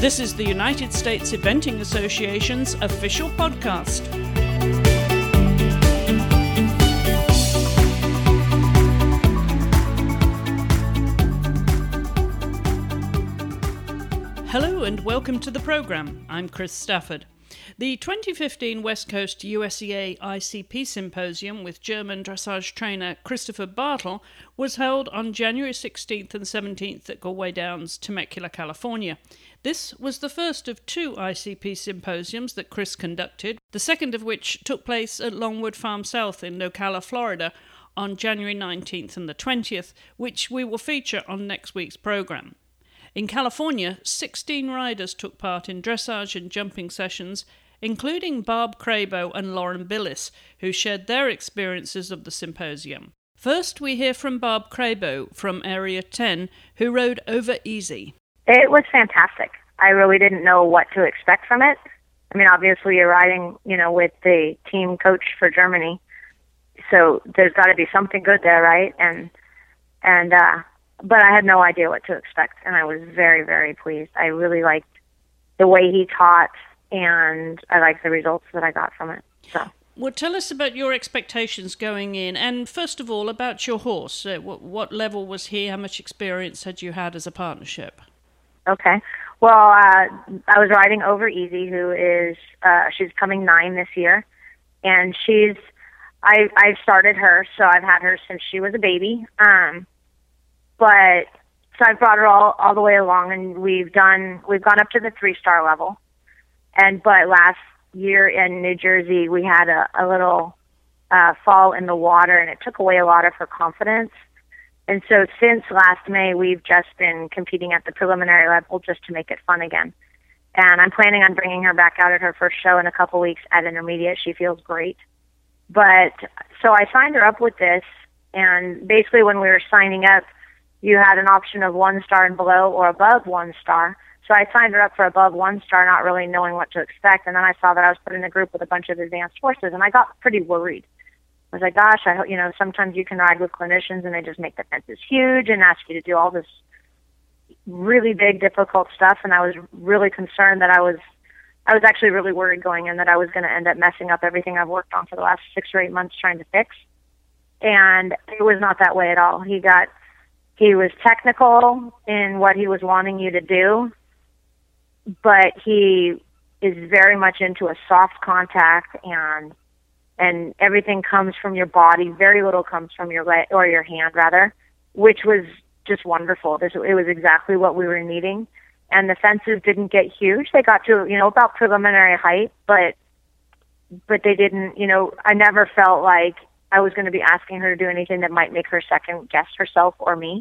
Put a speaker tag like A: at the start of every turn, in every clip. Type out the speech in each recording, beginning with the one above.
A: This is the United States Eventing Association's official podcast. Hello and welcome to the program. I'm Chris Stafford. The 2015 West Coast USEA ICP Symposium with German dressage trainer Christopher Bartle was held on January 16th and 17th at Galway Downs, Temecula, California. This was the first of two ICP symposiums that Chris conducted, the second of which took place at Longwood Farm South in Ocala, Florida on January 19th and the 20th, which we will feature on next week's program. In California, 16 riders took part in dressage and jumping sessions, including Barb Crabo and Lauren Billis, who shared their experiences of the symposium. First, we hear from Barb Crabo from Area 10, who rode Over Easy.
B: It was fantastic. I really didn't know what to expect from it. I mean, obviously you're riding, with the team coach for Germany, so there's got to be something good there, right? But I had no idea what to expect, and I was very, very pleased. I really liked the way he taught, and I liked the results that I got from it. So,
A: well, tell us about your expectations going in, and first of all, about your horse. What level was he? How much experience had you had as a partnership?
B: Okay. Well, I was riding Over Easy, who is, she's coming 9 this year, and I've started her, so I've had her since she was a baby. But so I've brought her all the way along, and we've gone up to the 3-star level. But last year in New Jersey, we had a little fall in the water, and it took away a lot of her confidence. And so since last May, we've just been competing at the preliminary level just to make it fun again. And I'm planning on bringing her back out at her first show in a couple weeks at intermediate. She feels great. But so I signed her up with this, and basically when we were signing up, you had an option of 1 star and below or above 1 star. So I signed her up for above 1 star, not really knowing what to expect. And then I saw that I was put in a group with a bunch of advanced horses, and I got pretty worried. I was like, gosh, sometimes you can ride with clinicians and they just make the fences huge and ask you to do all this really big, difficult stuff. And I was really concerned that I was actually really worried going in that I was going to end up messing up everything I've worked on for the last 6 or 8 months trying to fix. And it was not that way at all. He was technical in what he was wanting you to do, but he is very much into a soft contact, and everything comes from your body. Very little comes from your leg or your hand, rather, which was just wonderful. It was exactly what we were needing, and the fences didn't get huge. They got to about preliminary height, but they didn't. I never felt like I was going to be asking her to do anything that might make her second guess herself or me.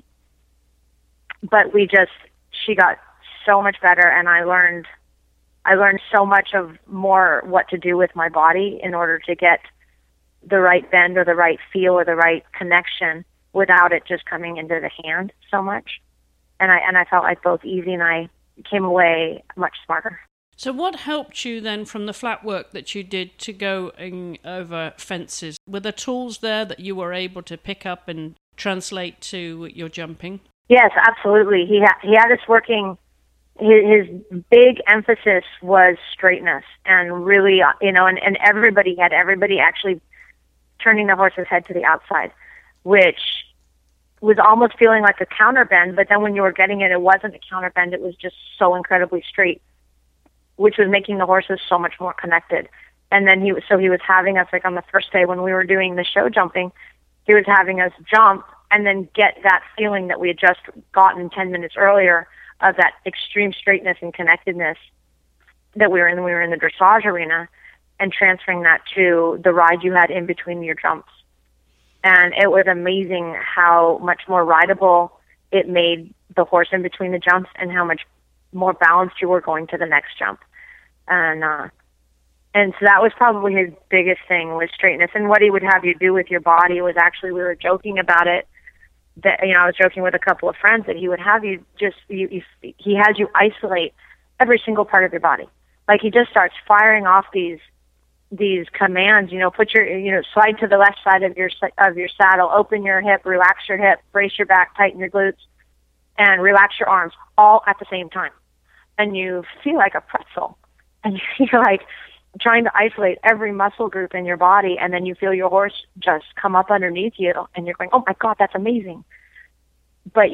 B: But she got so much better, and I learned so much of more what to do with my body in order to get the right bend or the right feel or the right connection without it just coming into the hand so much. And I felt like both Easy and I came away much smarter.
A: So what helped you then from the flat work that you did to go over fences? Were there tools there that you were able to pick up and translate to your jumping?
B: Yes, absolutely. He had us working. His big emphasis was straightness, and really, and everybody actually turning the horse's head to the outside, which was almost feeling like a counter bend. But then when you were getting it, it wasn't a counter bend. It was just so incredibly straight, which was making the horses so much more connected. And then he was having us, like on the first day when we were doing the show jumping, he was having us jump and then get that feeling that we had just gotten 10 minutes earlier of that extreme straightness and connectedness that we were in the dressage arena, and transferring that to the ride you had in between your jumps. And it was amazing how much more rideable it made the horse in between the jumps, and how much more balanced you were going to the next jump. And so that was probably his biggest thing, was straightness. And what he would have you do with your body was actually, we were joking about it, that I was joking with a couple of friends that he would have you he has you isolate every single part of your body. Like, he just starts firing off these commands, put your, slide to the left side of your saddle, open your hip, relax your hip, brace your back, tighten your glutes, and relax your arms all at the same time. and you feel like a pretzel, and you're like trying to isolate every muscle group in your body, and then you feel your horse just come up underneath you, and you're going, oh my God, that's amazing. But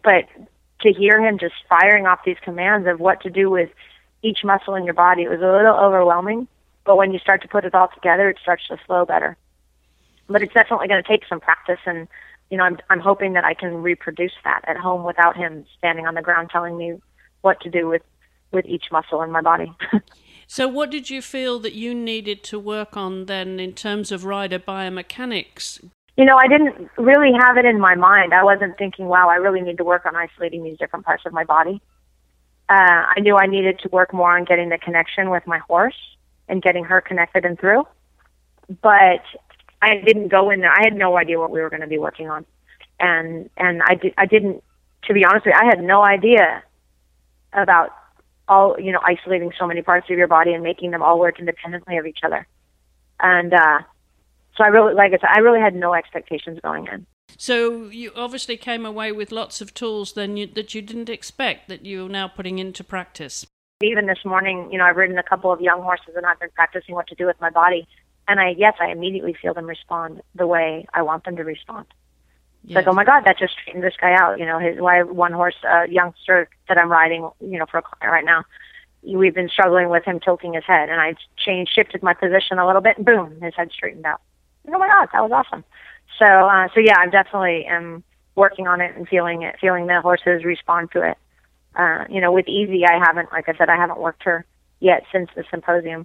B: to hear him just firing off these commands of what to do with each muscle in your body, it was a little overwhelming. But when you start to put it all together, it starts to flow better. But it's definitely going to take some practice, and I'm hoping that I can reproduce that at home without him standing on the ground telling me what to do with each muscle in my body.
A: So what did you feel that you needed to work on then in terms of rider biomechanics?
B: I didn't really have it in my mind. I wasn't thinking, wow, I really need to work on isolating these different parts of my body. I knew I needed to work more on getting the connection with my horse and getting her connected and through. But I didn't go in there. I had no idea what we were going to be working on. And I didn't, to be honest with you, I had no idea about all, isolating so many parts of your body and making them all work independently of each other. And so I really, like I said, I really had no expectations going in.
A: So you obviously came away with lots of tools then that you didn't expect, that you're now putting into practice.
B: Even this morning, I've ridden a couple of young horses and I've been practicing what to do with my body. And I immediately feel them respond the way I want them to respond. Yes. Like, oh my God, that just straightened this guy out. One horse, a youngster that I'm riding, for a client right now, we've been struggling with him tilting his head, and I shifted my position a little bit, and boom, his head straightened out. Oh my God, that was awesome. So yeah, I definitely am working on it and feeling the horses respond to it. With Easy, I haven't worked her yet since the symposium.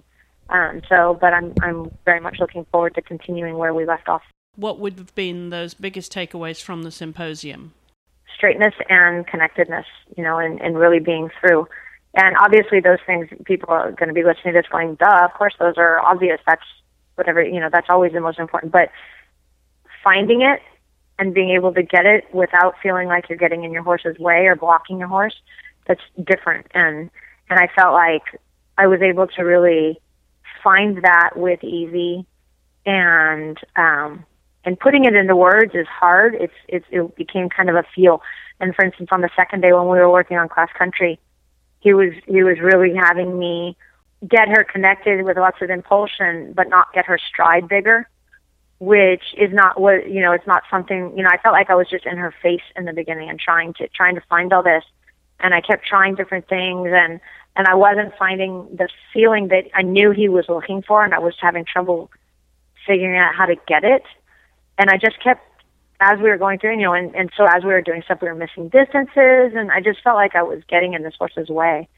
B: But I'm very much looking forward to continuing where we left off.
A: What would have been those biggest takeaways from the symposium?
B: Straightness and connectedness, and really being through. And obviously those things, people are going to be listening to this going, duh, of course those are obvious. That's whatever, that's always the most important. But finding it and being able to get it without feeling like you're getting in your horse's way or blocking your horse, that's different. And I felt like I was able to really find that with Easy, and putting it into words is hard. It became kind of a feel. And for instance, on the second day when we were working on cross country, he was really having me get her connected with lots of impulsion, but not get her stride bigger, which is not what, it's not something, I felt like I was just in her face in the beginning and trying to find all this. And I kept trying different things, and I wasn't finding the feeling that I knew he was looking for, and I was having trouble figuring out how to get it. And I just kept, as we were going through, and so as we were doing stuff, we were missing distances, and I just felt like I was getting in this horse's way.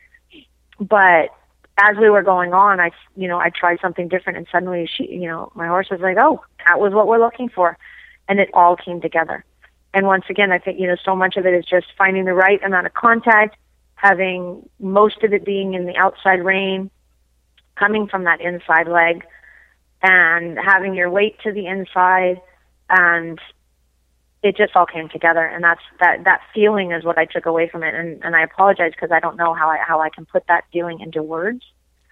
B: But as we were going on, I tried something different, and suddenly my horse was like, oh, that was what we're looking for. And it all came together. And once again, I think, so much of it is just finding the right amount of contact, having most of it being in the outside rein, coming from that inside leg, and having your weight to the inside, and it just all came together. And that feeling is what I took away from it. And I apologize because I don't know how I can put that feeling into words,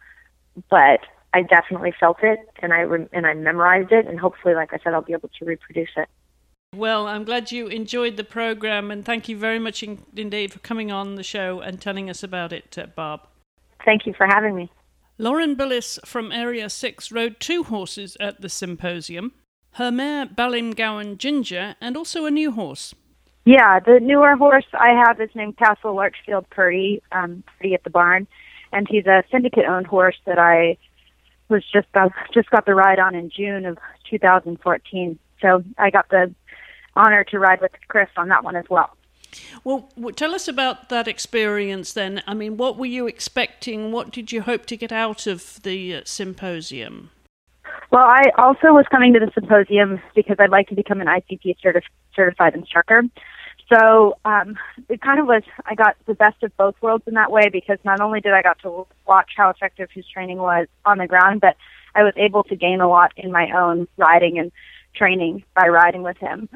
B: but I definitely felt it, and I memorized it, and hopefully, like I said, I'll be able to reproduce it.
A: Well, I'm glad you enjoyed the program, and thank you very much indeed for coming on the show and telling us about it, Barb.
B: Thank you for having me.
A: Lauren Billis from Area 6 rode 2 horses at the symposium, her mare Ballingowan Ginger, and also a new horse.
C: Yeah, the newer horse I have is named Castle Larchfield Purdy, Purdy at the barn, and he's a syndicate-owned horse that I was just got the ride on in June of 2014. So I got the honor to ride with Chris on that one as well.
A: Well, tell us about that experience then. I mean, what were you expecting? What did you hope to get out of the symposium?
C: Well, I also was coming to the symposium because I'd like to become an ICP certified instructor. So it kind of was, I got the best of both worlds in that way, because not only did I got to watch how effective his training was on the ground, but I was able to gain a lot in my own riding and training by riding with him.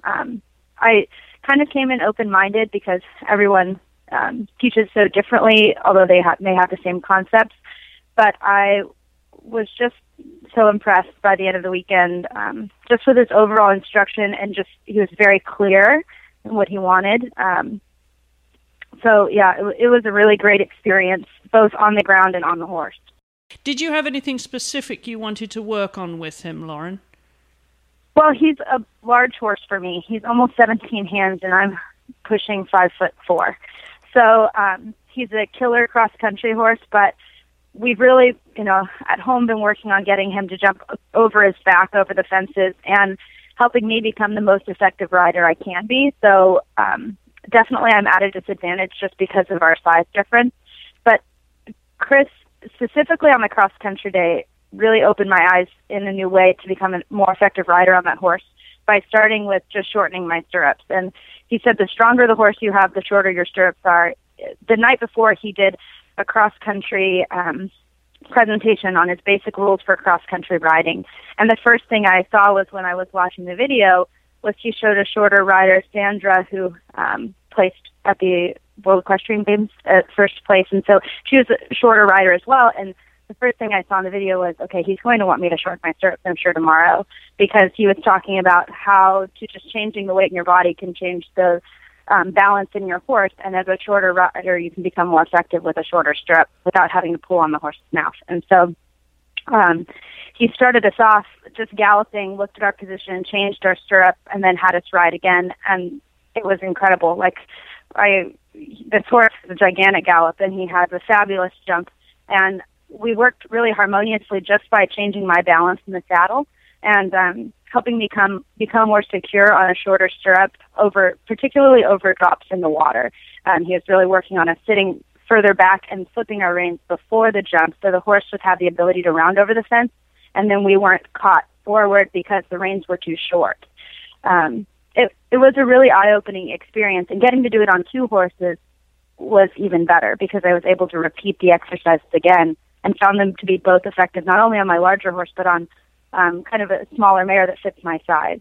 C: I kind of came in open-minded because everyone teaches so differently, although they may have the same concepts. But I was just so impressed by the end of the weekend, just with his overall instruction, and just he was very clear in what he wanted So, yeah, it was a really great experience, both on the ground and on the horse.
A: Did you have anything specific you wanted to work on with him, Lauren?
C: Well, he's a large horse for me. He's almost 17 hands, and I'm pushing 5'4". So he's a killer cross-country horse, but we've really, at home been working on getting him to jump over his back, over the fences, and helping me become the most effective rider I can be. So definitely I'm at a disadvantage just because of our size difference. But Chris, specifically on the cross-country day, really opened my eyes in a new way to become a more effective rider on that horse by starting with just shortening my stirrups. And he said the stronger the horse you have, the shorter your stirrups are. The night before, he did a cross-country presentation on his basic rules for cross-country riding. And the first thing I saw was when I was watching the video was he showed a shorter rider, Sandra, who placed at the World Equestrian Games at first place. And so she was a shorter rider as well. And the first thing I saw in the video was, okay, he's going to want me to shorten my stirrups, I'm sure, tomorrow, because he was talking about how to just changing the weight in your body can change the balance in your horse. And as a shorter rider, you can become more effective with a shorter stirrup without having to pull on the horse's mouth. And so he started us off just galloping, looked at our position, changed our stirrup, and then had us ride again. And it was incredible. This horse is a gigantic gallop, and he has a fabulous jump. And we worked really harmoniously just by changing my balance in the saddle and helping me become more secure on a shorter stirrup, particularly over drops in the water. He was really working on us sitting further back and flipping our reins before the jump, so the horse would have the ability to round over the fence, and then we weren't caught forward because the reins were too short. It was a really eye-opening experience, and getting to do it on two horses was even better because I was able to repeat the exercises again and found them to be both effective, not only on my larger horse, but on kind of a smaller mare that fits my size.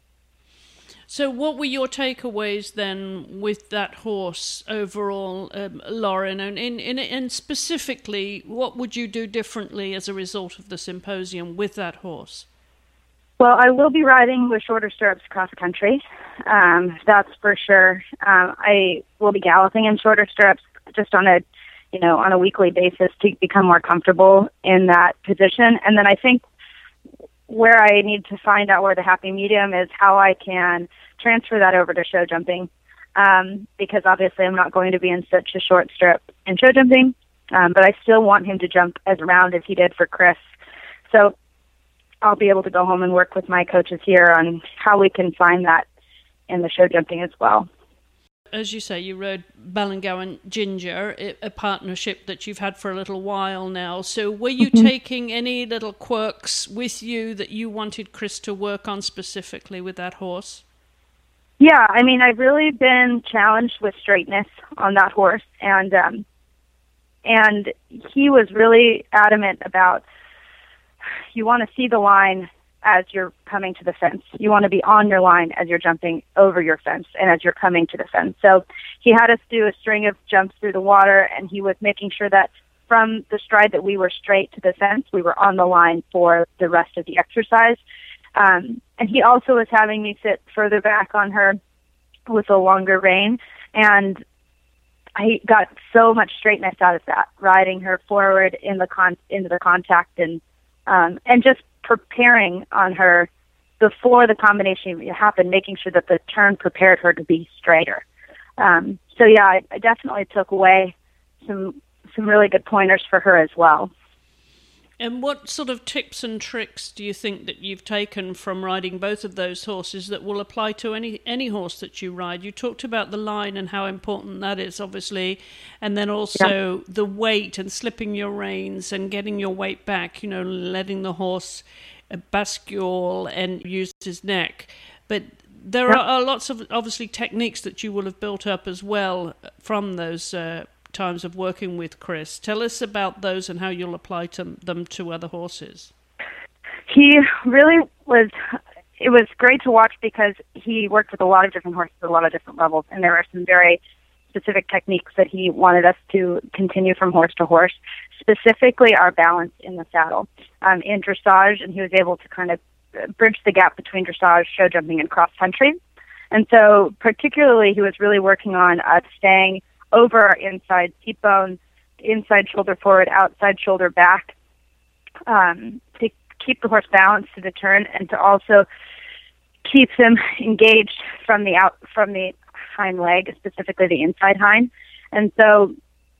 A: So what were your takeaways then with that horse overall, Lauren? And specifically, what would you do differently as a result of the symposium with that horse?
C: Well, I will be riding with shorter stirrups cross country. That's for sure. I will be galloping in shorter stirrups just on a weekly basis to become more comfortable in that position. And then I think where I need to find out where the happy medium is, how I can transfer that over to show jumping, because obviously I'm not going to be in such a short stirrup in show jumping, but I still want him to jump as round as he did for Chris. So I'll be able to go home and work with my coaches here on how we can find that in the show jumping as well.
A: As you say, you rode Ballingowan Ginger, a partnership that you've had for a little while now. So were you taking any little quirks with you that you wanted Chris to work on specifically with that horse?
C: Yeah, I mean, I've really been challenged with straightness on that horse, and he was really adamant about you want to see the line as you're coming to the fence. You want to be on your line as you're jumping over your fence and as you're coming to the fence. So he had us do a string of jumps through the water, and he was making sure that from the stride that we were straight to the fence, we were on the line for the rest of the exercise. And he also was having me sit further back on her with a longer rein, and I got so much straightness out of that, riding her forward into the contact and just preparing on her before the combination happened, making sure that the turn prepared her to be straighter. So yeah, I definitely took away some really good pointers for her as well.
A: And what sort of tips and tricks do you think that you've taken from riding both of those horses that will apply to any horse that you ride? You talked about the line and how important that is, obviously, and then also the weight and slipping your reins and getting your weight back, letting the horse bascule and use his neck. But there are lots of, obviously, techniques that you will have built up as well from those times of working with Chris. Tell us about those and how you'll apply them to other horses.
C: He really was, it was great to watch because he worked with a lot of different horses at a lot of different levels, and there were some very specific techniques that he wanted us to continue from horse to horse, specifically our balance in the saddle. In dressage, and he was able to kind of bridge the gap between dressage, show jumping, and cross country. And so particularly he was really working on staying over our inside seat bone, inside shoulder forward, outside shoulder back, to keep the horse balanced to the turn, and to also keep him engaged from the hind leg, specifically the inside hind. And so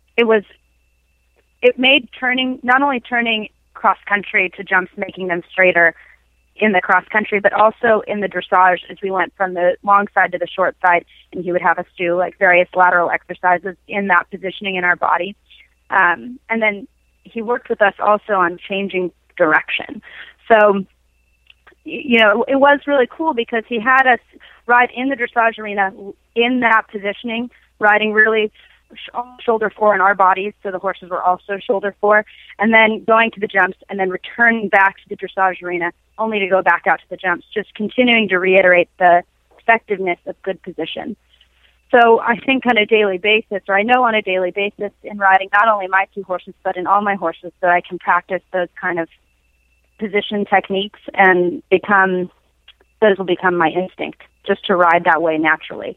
C: it made turning, not only turning cross country to jumps, making them straighter in the cross country, but also in the dressage as we went from the long side to the short side, and he would have us do like various lateral exercises in that positioning in our body. And then he worked with us also on changing direction. So, you know, it was really cool because he had us ride in the dressage arena in that positioning, riding really shoulder fore in our bodies, so the horses were also shoulder fore, and then going to the jumps and then returning back to the dressage arena only to go back out to the jumps, just continuing to reiterate the effectiveness of good position. So I think on a daily basis, or I know on a daily basis in riding not only my two horses, but in all my horses, that I can practice those kind of position techniques, and those will become my instinct, just to ride that way naturally.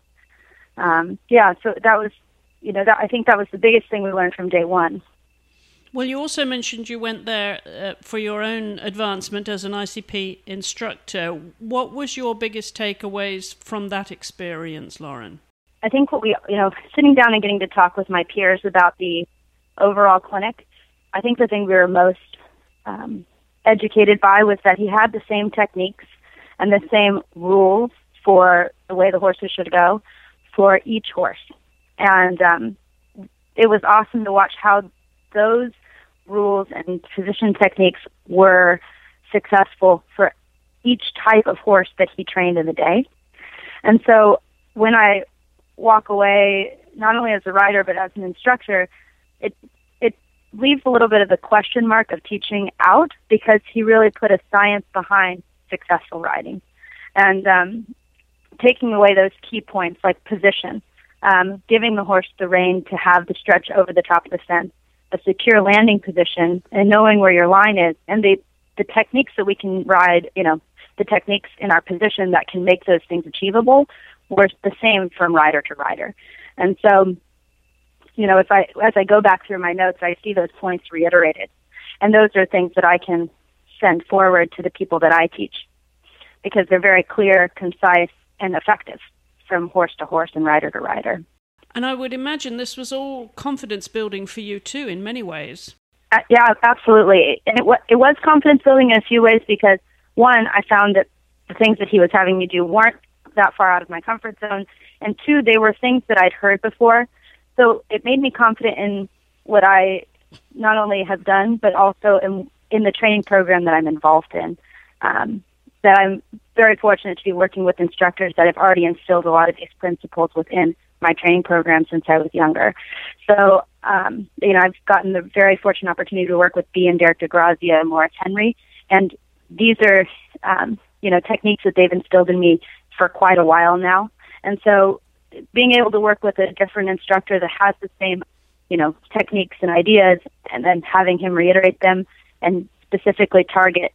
C: So that was, I think that was the biggest thing we learned from day one.
A: Well, you also mentioned you went there for your own advancement as an ICP instructor. What was your biggest takeaways from that experience, Lauren?
C: I think sitting down and getting to talk with my peers about the overall clinic, I think the thing we were most educated by was that he had the same techniques and the same rules for the way the horses should go for each horse. And it was awesome to watch how those rules and position techniques were successful for each type of horse that he trained in the day. And so when I walk away, not only as a rider, but as an instructor, it leaves a little bit of the question mark of teaching out, because he really put a science behind successful riding. And taking away those key points like position, giving the horse the rein to have the stretch over the top of the fence, a secure landing position, and knowing where your line is, and the techniques that we can ride, the techniques in our position that can make those things achievable were the same from rider to rider. And so, as I go back through my notes, I see those points reiterated. And those are things that I can send forward to the people that I teach, because they're very clear, concise, and effective from horse to horse and rider to rider.
A: And I would imagine this was all confidence building for you too, in many ways.
C: Yeah, absolutely. And it was confidence building in a few ways, because one, I found that the things that he was having me do weren't that far out of my comfort zone, and two, they were things that I'd heard before. So it made me confident in what I not only have done, but also in the training program that I'm involved in. That I'm very fortunate to be working with instructors that have already instilled a lot of these principles within my training program since I was younger. So, I've gotten the very fortunate opportunity to work with Bea and Derek DeGrazia and Morris Henry, and these are, techniques that they've instilled in me for quite a while now. And so being able to work with a different instructor that has the same, techniques and ideas, and then having him reiterate them and specifically target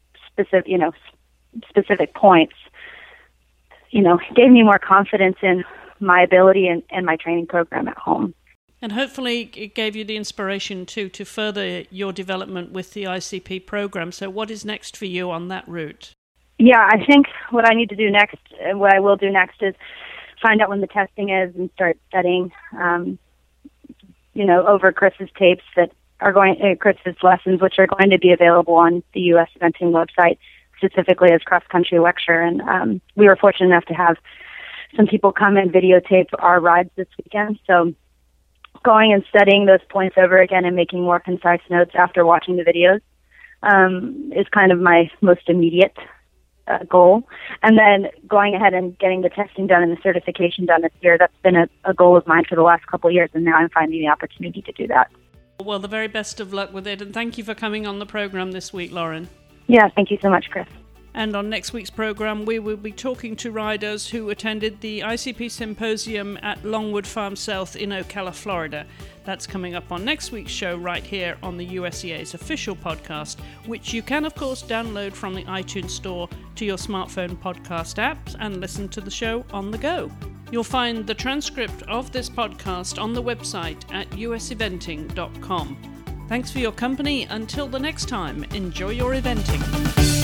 C: specific points, gave me more confidence in my ability and my training program at home.
A: And hopefully it gave you the inspiration too to further your development with the ICP program. So what is next for you on that route?
C: Yeah, I think what I need to do next, what I will do next, is find out when the testing is and start studying, over Chris's tapes that are Chris's lessons, which are going to be available on the U.S. Eventing website, specifically as cross-country lecture. And we were fortunate enough to have some people come and videotape our rides this weekend. So going and studying those points over again and making more concise notes after watching the videos is kind of my most immediate goal. And then going ahead and getting the testing done and the certification done this year, that's been a goal of mine for the last couple of years, and now I'm finding the opportunity to do that.
A: Well, the very best of luck with it, and thank you for coming on the program this week, Lauren.
C: Yeah, thank you so much, Chris.
A: And on next week's program, we will be talking to riders who attended the ICP Symposium at Longwood Farm South in Ocala, Florida. That's coming up on next week's show right here on the USEA's official podcast, which you can, of course, download from the iTunes Store to your smartphone podcast apps and listen to the show on the go. You'll find the transcript of this podcast on the website at useventing.com. Thanks for your company. Until the next time, enjoy your eventing.